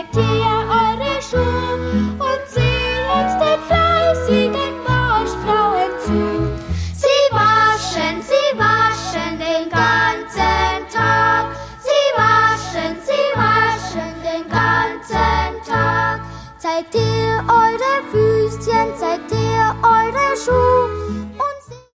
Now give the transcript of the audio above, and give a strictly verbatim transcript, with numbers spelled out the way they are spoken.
zeigt ihr eure Schuhe und seht den fleißigen Waschfrauen zu. Sie waschen, sie waschen den ganzen Tag. Sie waschen, sie waschen den ganzen Tag. Zeigt ihr eure Füßchen, zeigt ihr eure Schuhe